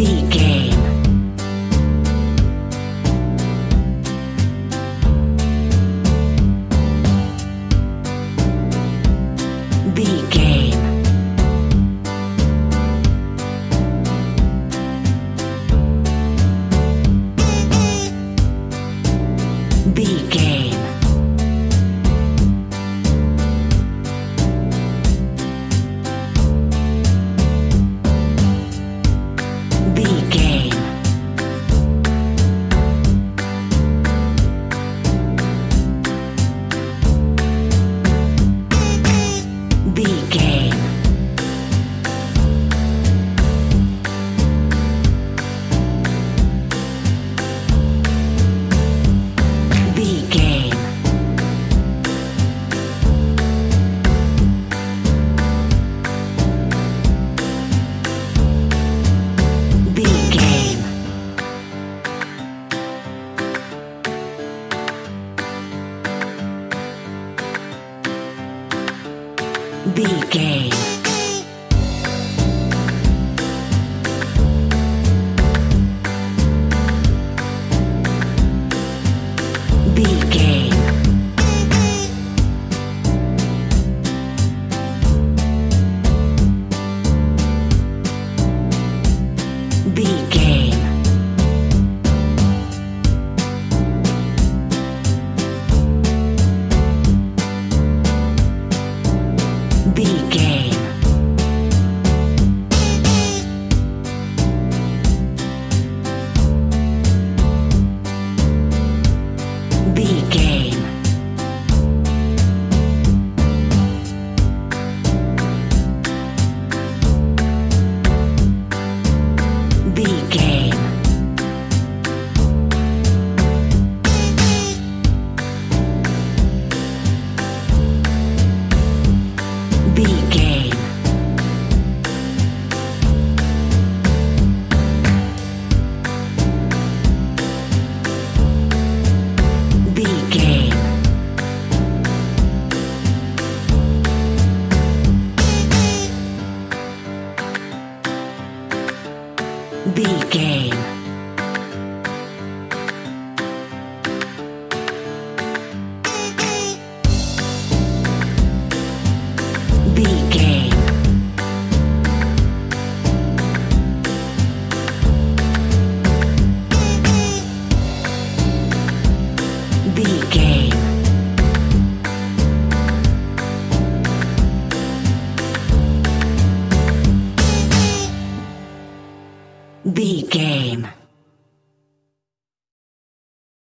B game. B game. B game. B game. B game. B game. B game. B game. B game. B game. B game. B game. B game. B game. B game. B game. B game. B game. B game.